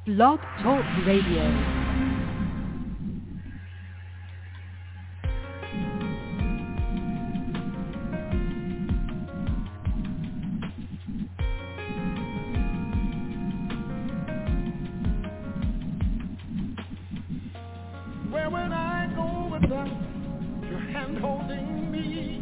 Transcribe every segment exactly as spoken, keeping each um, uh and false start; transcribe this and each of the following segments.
Blog Talk Radio. Where would I go without your hand holding me?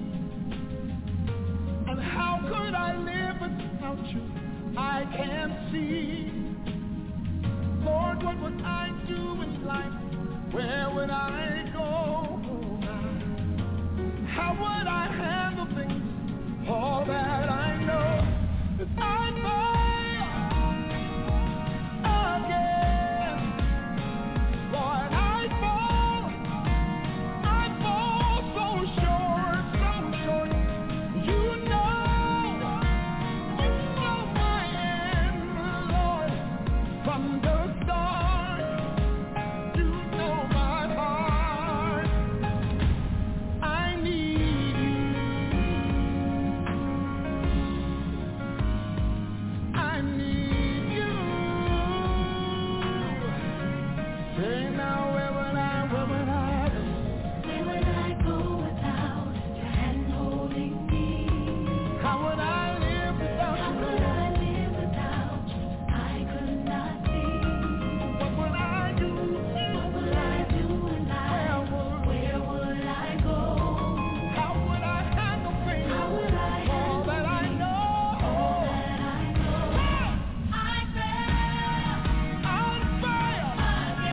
And how could I live without you? I can't see. Lord, what would I do in life? Where would I go? How would I handle things? All that I know is I fail again. Lord, I fall, I fall so short, so short. You know, you know my end, Lord, from the start. You know my heart. I need you. I need you. Say now, where would I, where would I go? Where would I go without your hand holding me? How would I live without How you? could I live without you? I could not see. What would I do? What would I do in life? Where would I go? How would I handle things? How would I All handle that I things? know. All that I know. I fail.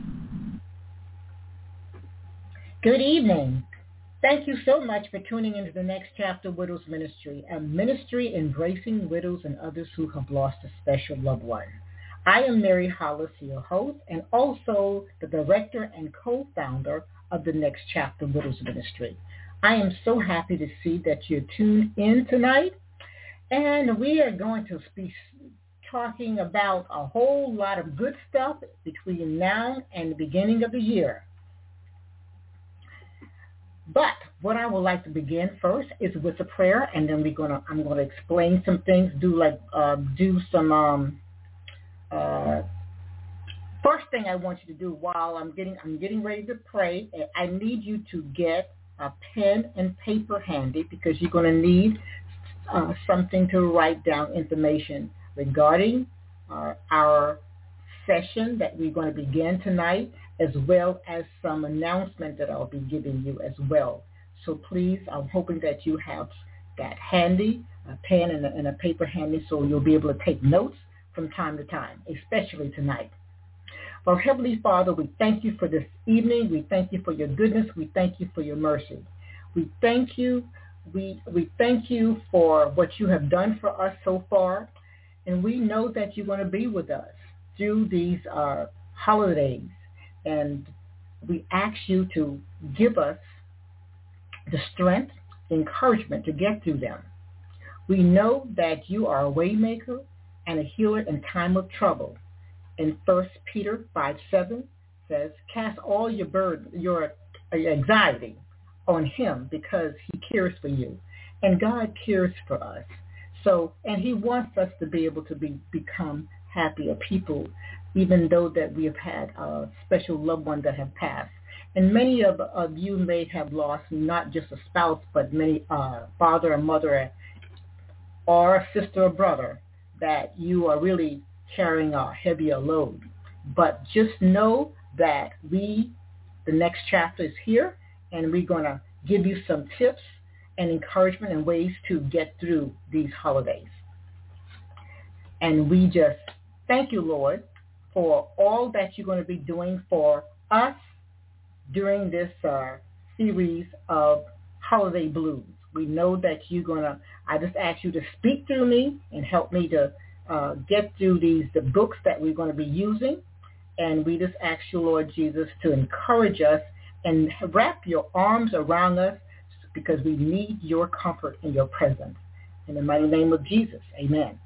I'd fail. Good evening. Thank you so much for tuning into the Next Chapter Widows Ministry, a ministry embracing widows and others who have lost a special loved one. I am Mary Hollis, your host, and also the director and co-founder of the Next Chapter Widows Ministry. I am so happy to see that you're tuned in tonight, and we are going to be talking about a whole lot of good stuff between now and the beginning of the year. But what I would like to begin first is with a prayer, and then we're gonna I'm gonna explain some things. Do like uh, do some. Um, uh, first thing I want you to do while I'm getting I'm getting ready to pray, I need you to get a pen and paper handy because you're gonna need uh, something to write down information regarding uh, our session that we're going to begin tonight, as well as some announcement that I'll be giving you as well. So please, I'm hoping that you have that handy, a pen and a, and a paper handy, so you'll be able to take notes from time to time, especially tonight. Well, Heavenly Father, we thank you for this evening. We thank you for your goodness. We thank you for your mercy. We thank you. We, we thank you for what you have done for us so far, and we know that you're going to be with us through these uh, holidays, and we ask you to give us the strength, encouragement to get through them. We know that you are a way maker and a healer in time of trouble. In First Peter five seven says, cast all your burden, your anxiety on him because he cares for you. And God cares for us. So, and he wants us to be able to be, become happier people, even though that we have had a special loved one that have passed. And many of, of you may have lost not just a spouse, but many uh, father or mother or a sister or brother that you are really carrying a heavier load. But just know that we, the next chapter is here, and we're going to give you some tips and encouragement and ways to get through these holidays. And we just thank you, Lord, for all that you're going to be doing for us during this uh, series of Holiday Blues. We know that you're going to, I just ask you to speak through me and help me to uh, get through these the books that we're going to be using. And we just ask you, Lord Jesus, to encourage us and wrap your arms around us because we need your comfort and your presence. In the mighty name of Jesus, amen.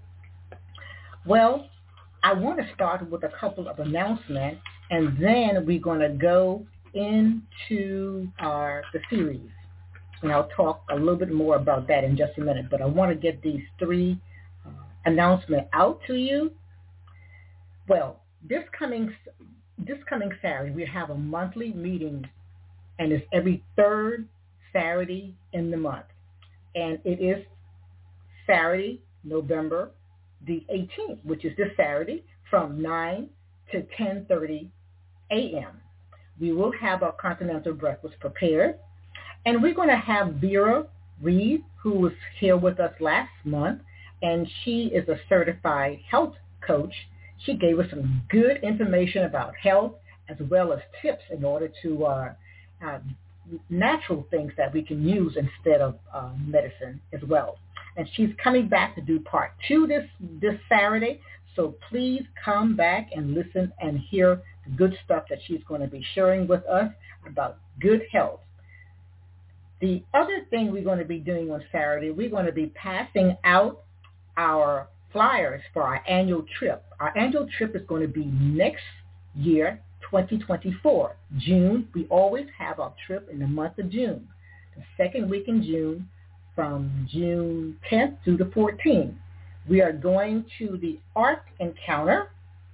Well, I want to start with a couple of announcements, and then we're going to go into our the series. And I'll talk a little bit more about that in just a minute. But I want to get these three uh, announcements out to you. Well, this coming this coming Saturday, we have a monthly meeting, and it's every third Saturday in the month. And it is Saturday, November the eighteenth, which is this Saturday, from nine to ten thirty a.m. We will have our continental breakfast prepared. And we're going to have Vera Reed, who was here with us last month, and she is a certified health coach. She gave us some good information about health as well as tips in order to uh, uh, natural things that we can use instead of uh, medicine as well. And she's coming back to do part two this, this Saturday. So please come back and listen and hear the good stuff that she's going to be sharing with us about good health. The other thing we're going to be doing on Saturday, we're going to be passing out our flyers for our annual trip. Our annual trip is going to be next year, twenty twenty-four, June. We always have our trip in the month of June, the second week in June, from June tenth through the fourteenth. We are going to the Art Encounter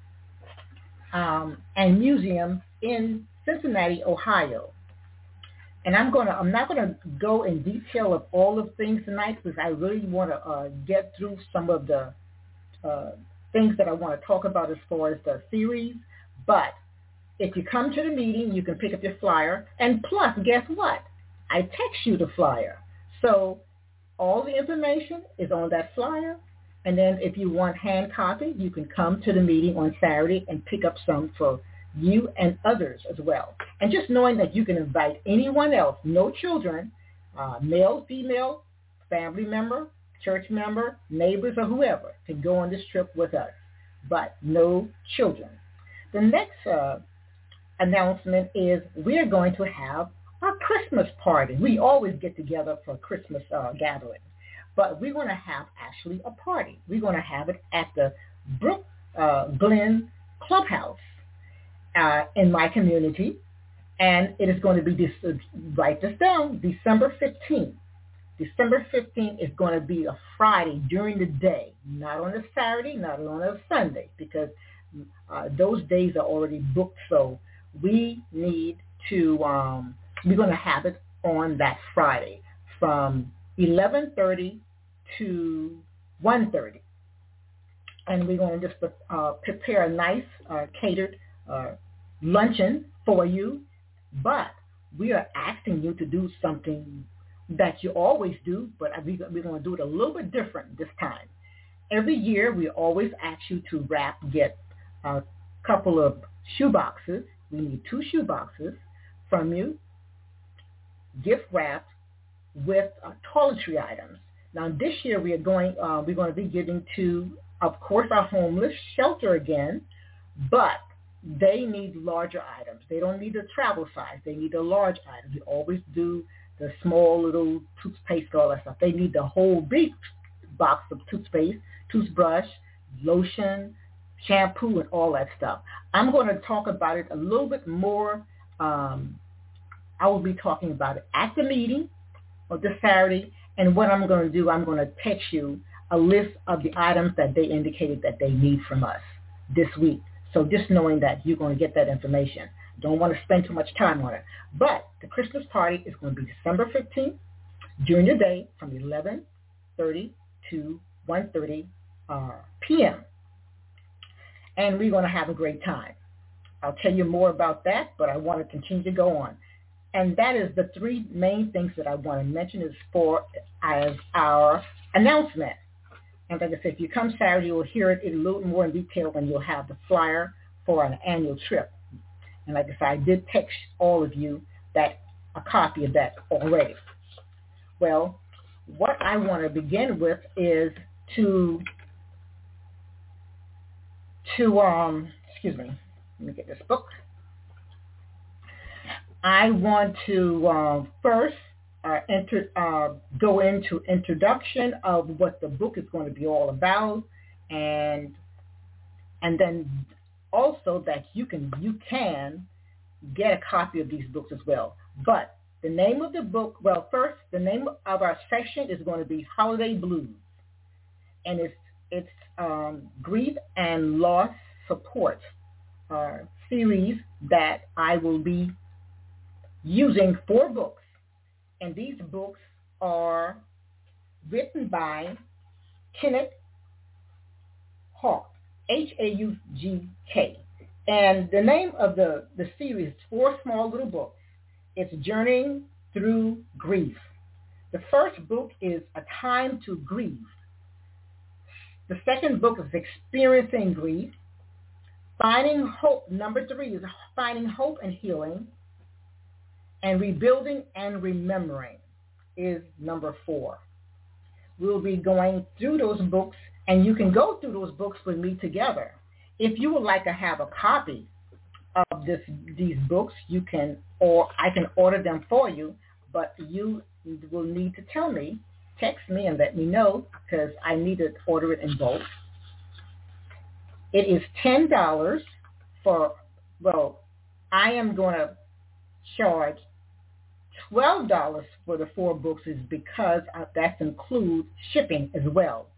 um, and Museum in Cincinnati, Ohio. And I'm gonna, I'm not going to go in detail of all of things tonight because I really want to uh, get through some of the uh, things that I want to talk about as far as the series. But if you come to the meeting, you can pick up your flyer. And plus, guess what? I text you the flyer. So all the information is on that flyer. And then if you want hand copy, you can come to the meeting on Saturday and pick up some for you and others as well. And just knowing that you can invite anyone else, no children, uh, male, female, family member, church member, neighbors, or whoever can go on this trip with us, but no children. The next uh, announcement is we are going to have our Christmas party. We always get together for Christmas uh, gathering, but we're going to have actually a party. We're going to have it at the Brook uh, Glen Clubhouse uh, in my community, and it is going to be, this, uh, write this down, December fifteenth. December fifteenth is going to be a Friday during the day, not on a Saturday, not on a Sunday, because uh, those days are already booked. So we need to, um, we're going to have it on that Friday from eleven thirty to one thirty. And we're going to just uh, prepare a nice uh, catered uh, luncheon for you. But we are asking you to do something that you always do, but we're going to do it a little bit different this time. Every year, we always ask you to wrap, get a couple of shoe boxes. We need two shoe boxes from you, gift wrapped with uh, toiletry items. Now, this year, we are going, uh, we're going to be giving to, of course, our homeless shelter again, but they need larger items. They don't need the travel size. They need a large item. We always do the small little toothpaste, all that stuff. They need the whole big box of toothpaste, toothbrush, lotion, shampoo, and all that stuff. I'm going to talk about it a little bit more. Um, I will be talking about it at the meeting on this Saturday. And what I'm going to do, I'm going to text you a list of the items that they indicated that they need from us this week. So just knowing that you're going to get that information. Don't want to spend too much time on it. But the Christmas party is going to be December fifteenth during the day from eleven thirty to one thirty uh, p.m. And we're going to have a great time. I'll tell you more about that, but I want to continue to go on. And that is the three main things that I want to mention as for as our announcement. And like I said, if you come Saturday, you'll hear it a little more in detail when you'll have the flyer for an annual trip. And like I said, I did text all of you that a copy of that already. Well, what I want to begin with is to, to um, excuse me, let me get this book. I want to uh, first uh, enter, uh, go into introduction of what the book is going to be all about, and and then also that you can you can get a copy of these books as well. But the name of the book, well, first the name of our section is going to be Holiday Blues, and it's it's um, grief and loss support uh, series that I will be using four books. And these books are written by Kenneth Hawk, H A U G K. And the name of the, the series is four small little books. It's Journeying Through Grief. The first book is A Time to Grieve. The second book is Experiencing Grief. Finding Hope, number three, is Finding Hope and Healing. And Rebuilding and Remembering is number four. We'll be going through those books, and you can go through those books with me together. If you would like to have a copy of this, these books, you can, or I can order them for you, but you will need to tell me, text me and let me know, because I need to order it in bulk. It is ten dollars for, well, I am going to charge twelve dollars for the four books is because that includes shipping as well.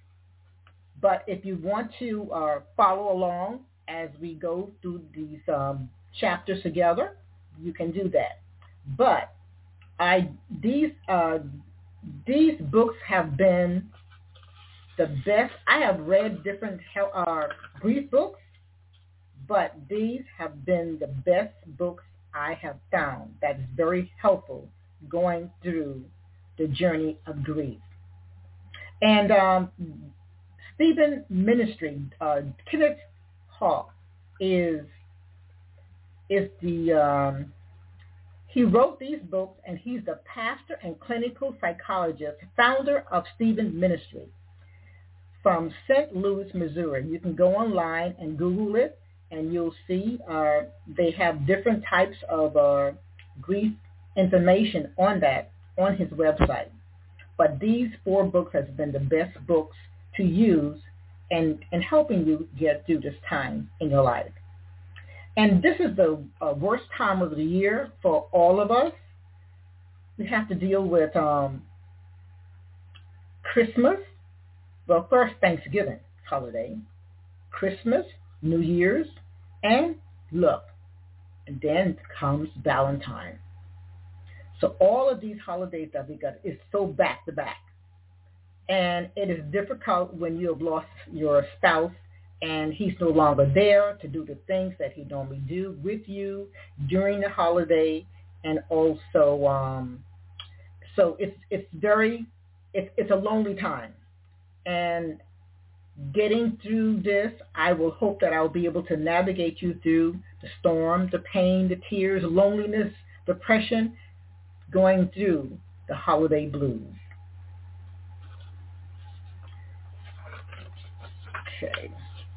But if you want to uh, follow along as we go through these um, chapters together, you can do that. But I these uh, these books have been the best. I have read different uh, grief books, but these have been the best books I have found that is very helpful going through the journey of grief. And um, Stephen Ministry, uh, Kenneth Hawk is is the um, he wrote these books, and he's the pastor and clinical psychologist, founder of Stephen Ministry from Saint Louis, Missouri. You can go online and Google it, and you'll see uh, they have different types of uh, grief information on that on his website. But these four books have been the best books to use and, and helping you get through this time in your life. And this is the uh, worst time of the year for all of us. We have to deal with um, Christmas, well, first Thanksgiving holiday, Christmas, New Year's, and look, and then comes Valentine. So all of these holidays that we got is so back to back. And it is difficult when you have lost your spouse and he's no longer there to do the things that he normally do with you during the holiday. And also, um, so it's it's very, it's, it's a lonely time. And getting through this, I will hope that I'll be able to navigate you through the storm, the pain, the tears, loneliness, depression, going through the holiday blues. Okay.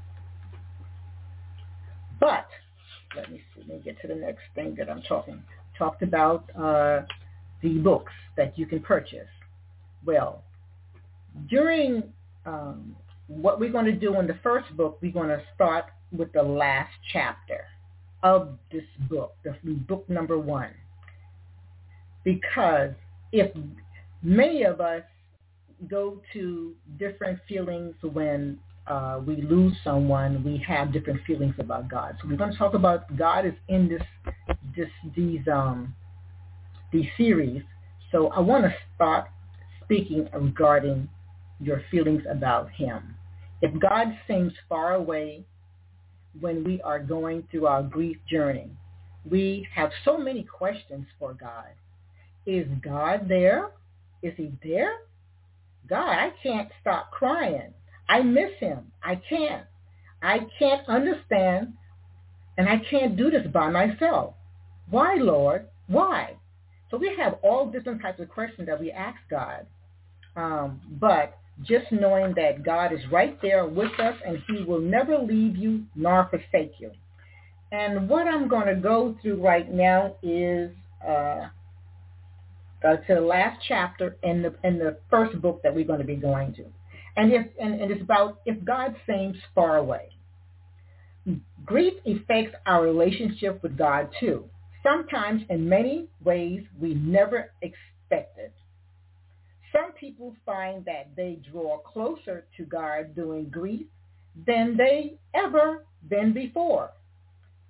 But let me see. Let me get to the next thing that I'm talking. Talked about uh, the books that you can purchase. Well, during um, what we're going to do in the first book, we're going to start with the last chapter of this book, the book number one. Because if many of us go to different feelings when uh, we lose someone, we have different feelings about God. So we're going to talk about God is in this, this these um, these series. So I want to start speaking regarding your feelings about Him. If God seems far away when we are going through our grief journey, we have so many questions for God. Is God there? Is He there? God, I can't stop crying. I miss Him. I can't. I can't understand, and I can't do this by myself. Why, Lord? Why? So we have all different types of questions that we ask God. Um, but just knowing that God is right there with us and He will never leave you nor forsake you. And what I'm going to go through right now is uh, uh, to the last chapter in the in the first book that we're going to be going to. And, if, and, and it's about if God seems far away. Grief affects our relationship with God too. Sometimes in many ways we never expected. Some people find that they draw closer to God during grief than they ever been before.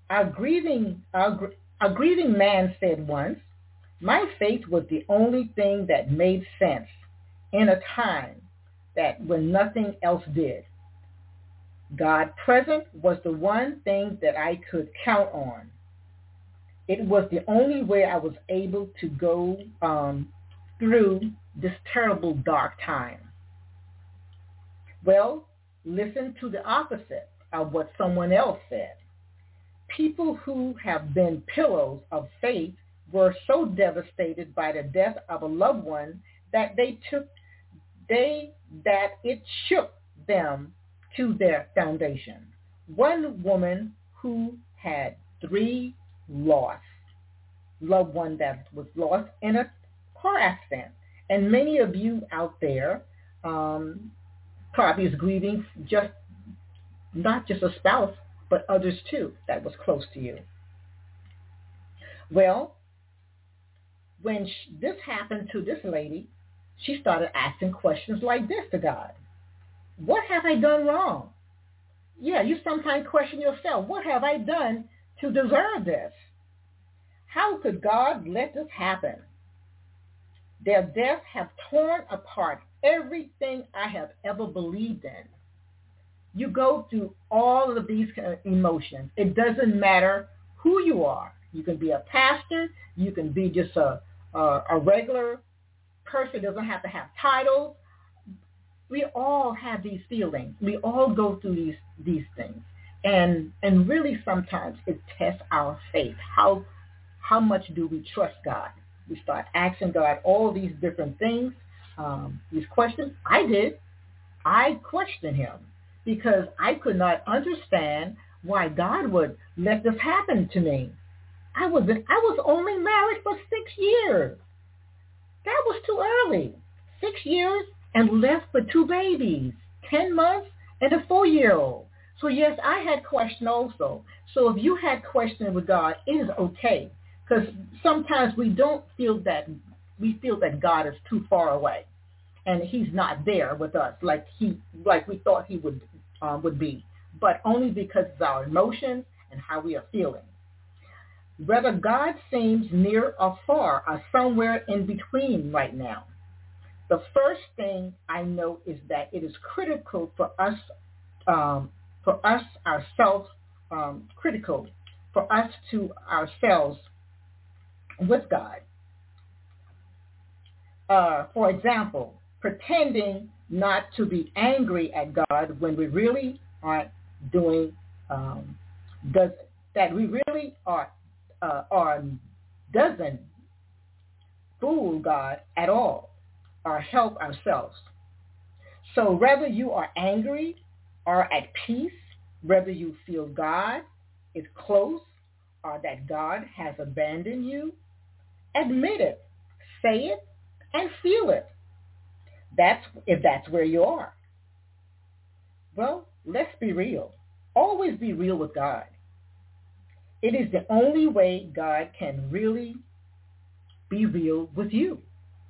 A grieving, a, gr- a grieving man said once, my faith was the only thing that made sense in a time that when nothing else did. God present was the one thing that I could count on. It was the only way I was able to go um, through this terrible dark time. Well, listen to the opposite of what someone else said. People who have been pillars of faith were so devastated by the death of a loved one that they took they that it shook them to their foundation. One woman who had three lost loved one that was lost in a car accident, and many of you out there um, probably is grieving just not just a spouse, but others too that was close to you. Well, when sh- this happened to this lady, she started asking questions like this to God. What have I done wrong? Yeah, you sometimes question yourself. What have I done to deserve this? How could God let this happen? Their death have torn apart everything I have ever believed in. You go through all of these emotions. It doesn't matter who you are. You can be a pastor. You can be just a, a, a regular person. Doesn't have to have titles. We all have these feelings. We all go through these these things. And and really sometimes it tests our faith. How how much do we trust God? We start asking God all these different things, um, these questions. I did. I questioned him because I could not understand why God would let this happen to me. I was I was only married for six years. That was too early. Six years and left for two babies, ten months and a four-year-old. So yes, I had questions also. So if you had questions with God, it is okay. Because sometimes we don't feel that, we feel that God is too far away and he's not there with us like he, like we thought he would, uh, would be, but only because of our emotions and how we are feeling. Whether God seems near or far or somewhere in between right now, the first thing I know is that it is critical for us, um, for us ourselves, um, critical for us to ourselves with God. Uh, for example, pretending not to be angry at God when we really aren't doing, um, does that we really are, uh, are doesn't fool God at all or help ourselves. So whether you are angry or at peace, whether you feel God is close or that God has abandoned you, admit it, say it, and feel it. That's if that's where you are. Well, let's be real. Always be real with God. It is the only way God can really be real with you.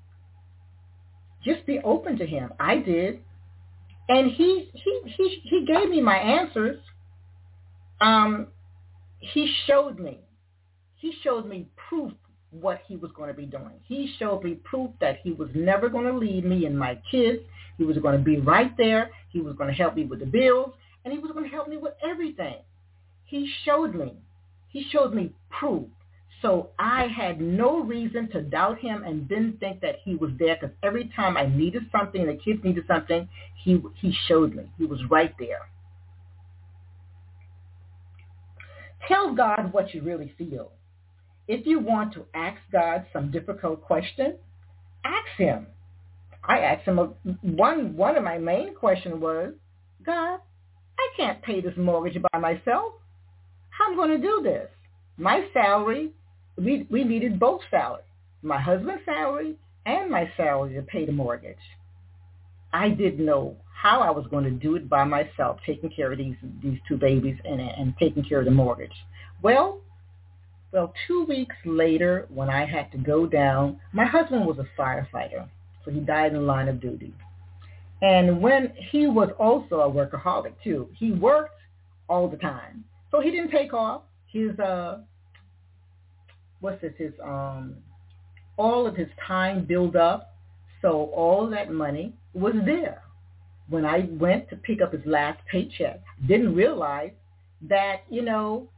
Just be open to him. I did. And he he he, he gave me my answers. Um, he showed me. He showed me proof what he was going to be doing. He showed me proof that he was never going to leave me and my kids. He was going to be right there. He was going to help me with the bills, and he was going to help me with everything. He showed me. He showed me proof. So I had no reason to doubt him and didn't think that he was there, because every time I needed something, the kids needed something, he he showed me. He was right there. Tell God what you really feel. If you want to ask God some difficult question, ask him. I asked him, a, one, one of my main questions was, God, I can't pay this mortgage by myself. How am I going to do this? My salary, we, we needed both salaries, my husband's salary and my salary to pay the mortgage. I didn't know how I was going to do it by myself, taking care of these, these two babies and, and taking care of the mortgage. Well, Well, two weeks later, when I had to go down, my husband was a firefighter, so he died in the line of duty. And when he was also a workaholic, too. He worked all the time, so he didn't take off. his uh, what's this? His um, all of his time built up, so all that money was there. When I went to pick up his last paycheck, didn't realize that, you know,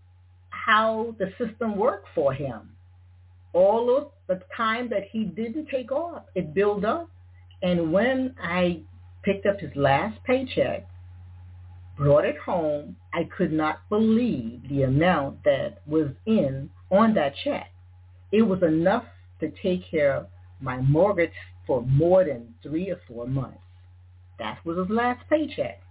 how the system worked for him. All of the time that he didn't take off, it built up. And when I picked up his last paycheck, brought it home, I could not believe the amount that was in on that check. It was enough to take care of my mortgage for more than three or four months. That was his last paycheck.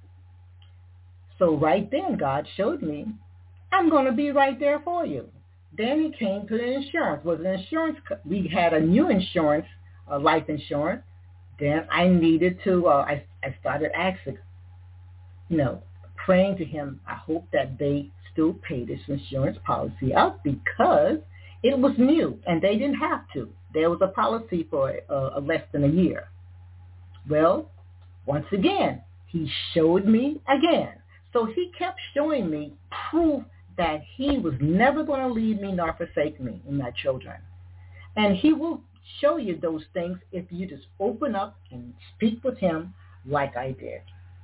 So right then, God showed me, I'm going to be right there for you. Then he came to the insurance. Was an insurance? We had a new insurance, uh, life insurance. Then I needed to. Uh, I I started asking, you know, praying to him. I hope that they still pay this insurance policy out because it was new and they didn't have to. There was a policy for uh, less than a year. Well, once again, he showed me again. So he kept showing me proof that he was never going to leave me nor forsake me and my children. And he will show you those things if you just open up and speak with him like I did.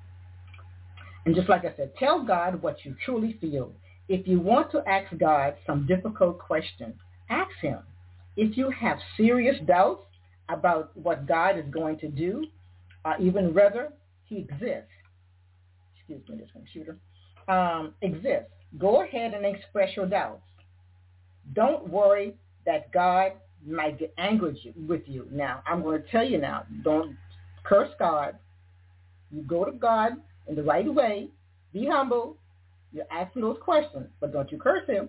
And just like I said, tell God what you truly feel. If you want to ask God some difficult questions, ask him. If you have serious doubts about what God is going to do, or even whether he exists, excuse me, this computer, um, exists, go ahead and express your doubts. Don't worry that God might get angry with you. Now, I'm going to tell you now, don't curse God. You go to God in the right way. Be humble. You're asking those questions, but don't you curse him.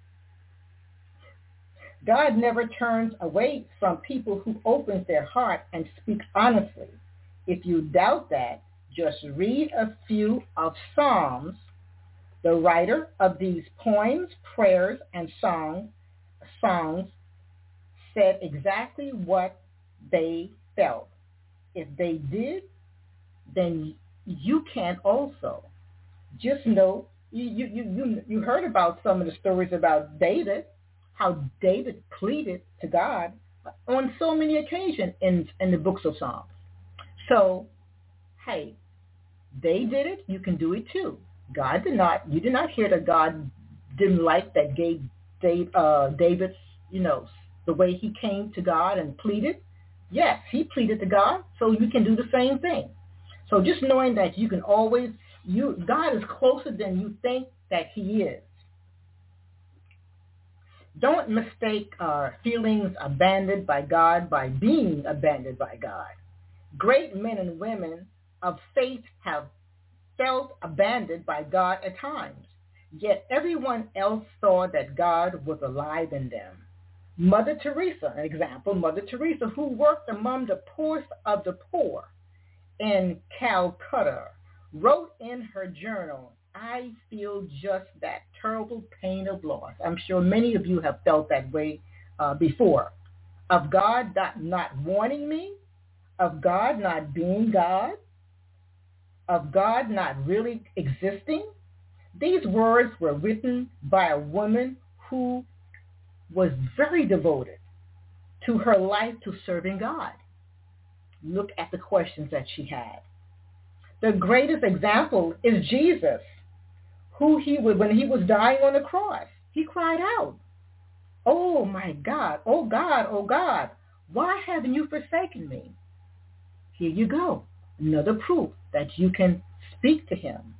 God never turns away from people who opens their heart and speak honestly. If you doubt that, just read a few of Psalms. The writer of these poems, prayers, and songs, songs said exactly what they felt. If they did, then you can also. Just know, you, you, you, you heard about some of the stories about David, how David pleaded to God on so many occasions in, in the books of Psalms. So, hey, they did it, you can do it too. God did not, you did not hear that God didn't like that gave Dave, uh, David's, you know, the way he came to God and pleaded. Yes, he pleaded to God, so you can do the same thing. So just knowing that you can always, you God is closer than you think that he is. Don't mistake uh, feelings abandoned by God by being abandoned by God. Great men and women of faith have felt abandoned by God at times, yet everyone else saw that God was alive in them. Mother Teresa, an example, Mother Teresa, who worked among the poorest of the poor in Calcutta, wrote in her journal, I feel just that terrible pain of loss. I'm sure many of you have felt that way uh, before. Of God not, not wanting me, of God not being God, of God not really existing. These words were written by a woman who was very devoted to her life to serving God. Look at the questions that she had. The greatest example is Jesus, who he would, when he was dying on the cross, he cried out, oh my God, oh God, oh God, why haven't you forsaken me? Here you go, another proof that you can speak to him.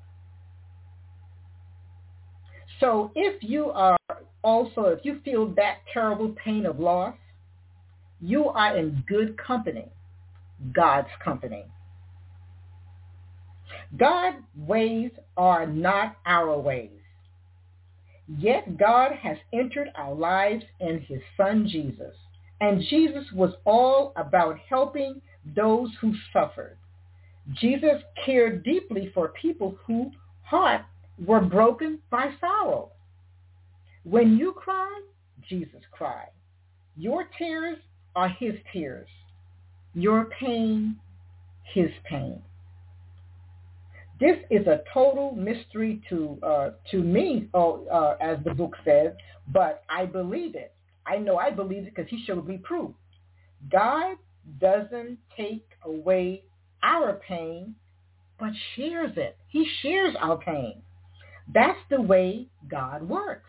So if you are also, if you feel that terrible pain of loss, you are in good company, God's company. God's ways are not our ways. Yet God has entered our lives in his son Jesus. And Jesus was all about helping those who suffered. Jesus cared deeply for people whose hearts were broken by sorrow. When you cry, Jesus cried. Your tears are his tears. Your pain, his pain. This is a total mystery to uh, to me, oh, uh, as the book says, but I believe it. I know I believe it because he showed me proof. God doesn't take away our pain, but shares it. He shares our pain. That's the way God works.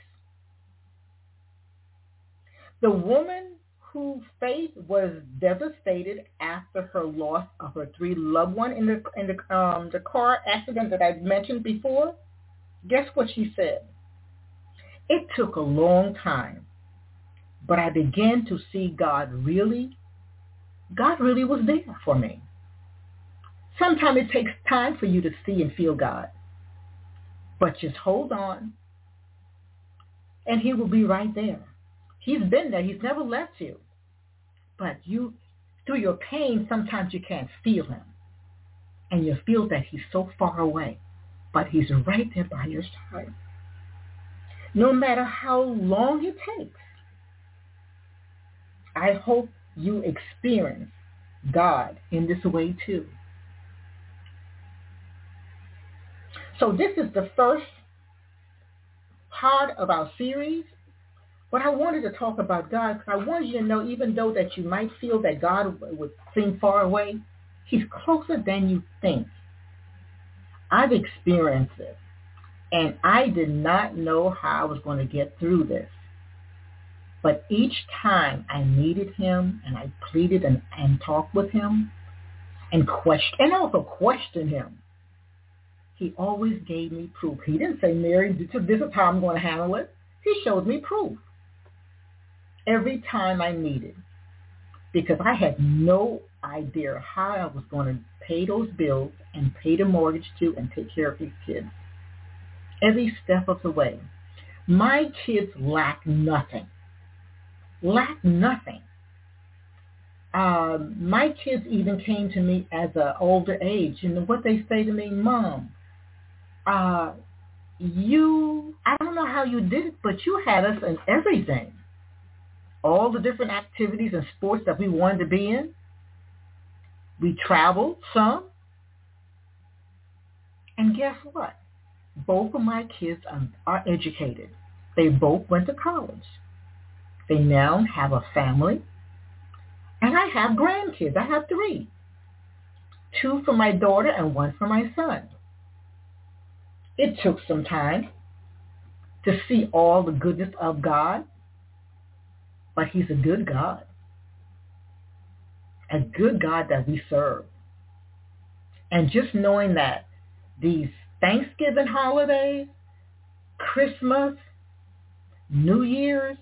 The woman whose faith was devastated after her loss of her three loved ones in the in the um, the car accident that I mentioned before, guess what she said? It took a long time, but I began to see God really, God really was there for me. Sometimes it takes time for you to see and feel God, but just hold on, and he will be right there. He's been there. He's never left you. But you, through your pain, sometimes you can't feel him. And you feel that he's so far away. But he's right there by your side. No matter how long it takes. I hope you experience God in this way too. So this is the first part of our series. But I wanted to talk about God because I want you to know, even though that you might feel that God would seem far away, he's closer than you think. I've experienced it, and I did not know how I was going to get through this. But each time I needed him, and I pleaded and, and talked with him, and questioned, and also questioned him, he always gave me proof. He didn't say, Mary, this is how I'm going to handle it. He showed me proof. Every time I needed, because I had no idea how I was going to pay those bills and pay the mortgage too and take care of these kids. Every step of the way. My kids lack nothing. Lack nothing. Um, my kids even came to me as an older age, and what they say to me, Mom, uh, you, I don't know how you did it, but you had us in everything. All the different activities and sports that we wanted to be in. We traveled some. And guess what? Both of my kids are, are educated. They both went to college. They now have a family. And I have grandkids. I have three. Two for my daughter and one for my son. It took some time to see all the goodness of God. But he's a good God. A good God that we serve. And just knowing that these Thanksgiving holidays, Christmas, New Year's,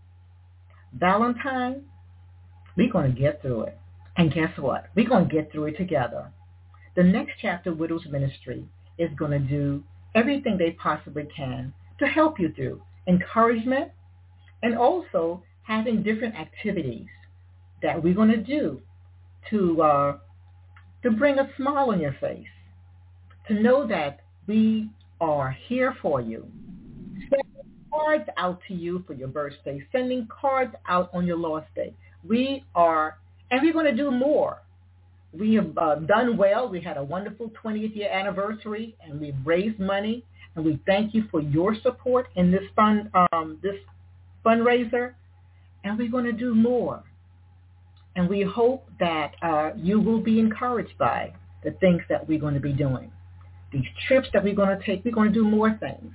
Valentine's, we're going to get through it. And guess what? We're going to get through it together. The next chapter, Widows Ministry, is going to do everything they possibly can to help you through encouragement and also having different activities that we're going to do to uh, to bring a smile on your face, to know that we are here for you. Sending cards out to you for your birthday, sending cards out on your lost day. We are, and we're going to do more. We have uh, done well. We had a wonderful twentieth year anniversary, and we've raised money, and we thank you for your support in this fund, um, this fundraiser. And we're going to do more. And we hope that uh, you will be encouraged by the things that we're going to be doing. These trips that we're going to take, we're going to do more things.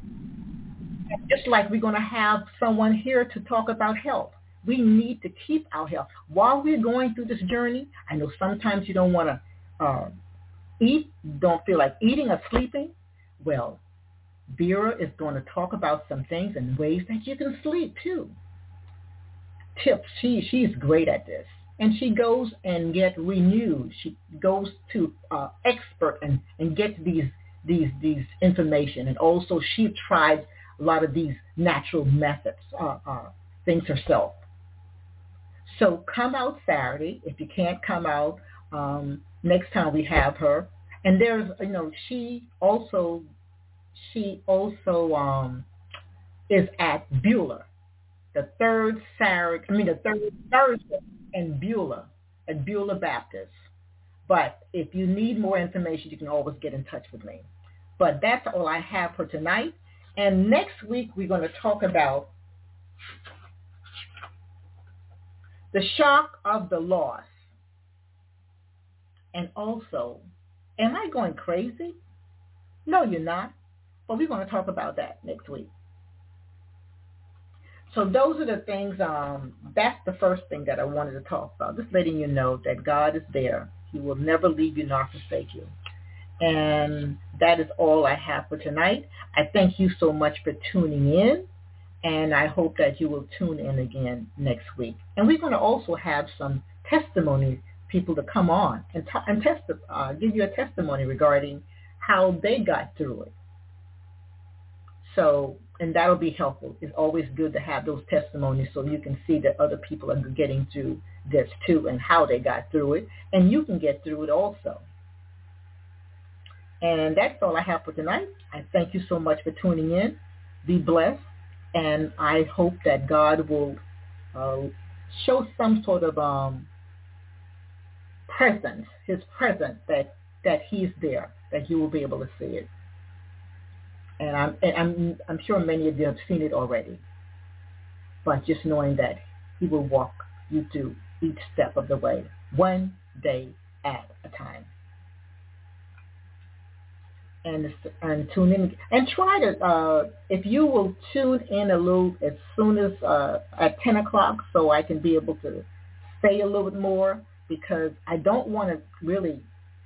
Just like we're going to have someone here to talk about health. We need to keep our health. While we're going through this journey, I know sometimes you don't want to uh, eat, don't feel like eating or sleeping. Well, Vera is going to talk about some things and ways that you can sleep too. Tips. She she's great at this, and she goes and get renewed. She goes to uh, expert and and gets these these these information, and also she tried a lot of these natural methods, uh, uh, things herself. So come out Saturday if you can't come out. Um, next time we have her, and there's you know she also she also um, is at Beulah. The third Saturday, I mean the third Thursday in Beulah, at Beulah Baptist. But if you need more information, you can always get in touch with me. But that's all I have for tonight. And next week, we're going to talk about the shock of the loss. And also, am I going crazy? No, you're not. But we're going to talk about that next week. So those are the things, um, that's the first thing that I wanted to talk about. Just letting you know that God is there. He will never leave you nor forsake you. And that is all I have for tonight. I thank you so much for tuning in. And I hope that you will tune in again next week. And we're going to also have some testimonies, people to come on and, t- and test, uh, give you a testimony regarding how they got through it. So, and that'll be helpful. It's always good to have those testimonies so you can see that other people are getting through this too and how they got through it. And you can get through it also. And that's all I have for tonight. I thank you so much for tuning in. Be blessed. And I hope that God will uh, show some sort of um, presence, his presence, that, that he's there, that you will be able to see it. And I'm, and I'm, I'm sure many of you have seen it already. But just knowing that he will walk you through each step of the way, one day at a time. And, and tune in and try to, uh, if you will tune in a little as soon as uh, at ten o'clock so I can be able to say a little bit more, because I don't want to really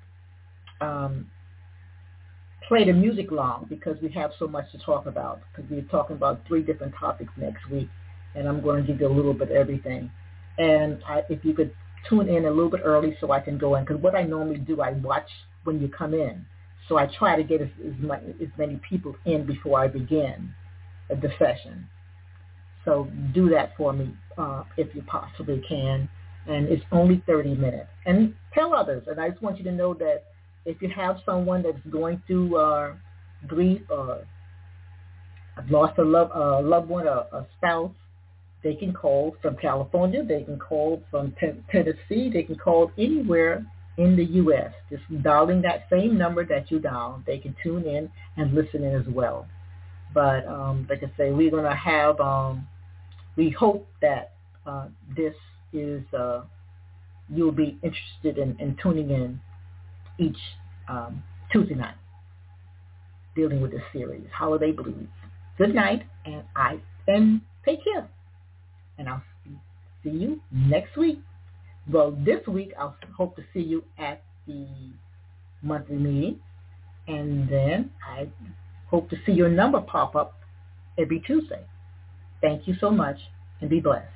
um, play the music long because we have so much to talk about, because we're talking about three different topics next week, and I'm going to give you a little bit of everything. And I, if you could tune in a little bit early so I can go in, because what I normally do, I watch when you come in. So I try to get as, as, much, as many people in before I begin the session. So do that for me uh, if you possibly can. And it's only thirty minutes. And tell others. And I just want you to know that if you have someone that's going through uh, grief or I've lost a love, uh, loved one, a, a spouse, they can call from California. They can call from t- Tennessee. They can call anywhere in the U S, just dialing that same number that you dialed. They can tune in and listen in as well. But um, like I say, we're going to have, um, we hope that uh, this is, uh, you'll be interested in, in tuning in each um, Tuesday night, dealing with this series, Holiday Blues. Good night, and I and take care. And I'll see you next week. Well, this week, I'll hope to see you at the monthly meeting. And then I hope to see your number pop up every Tuesday. Thank you so much, and be blessed.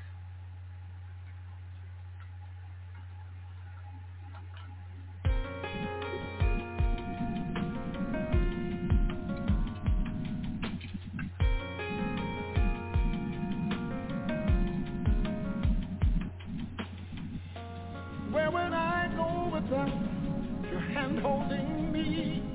Where would I go without your hand holding me?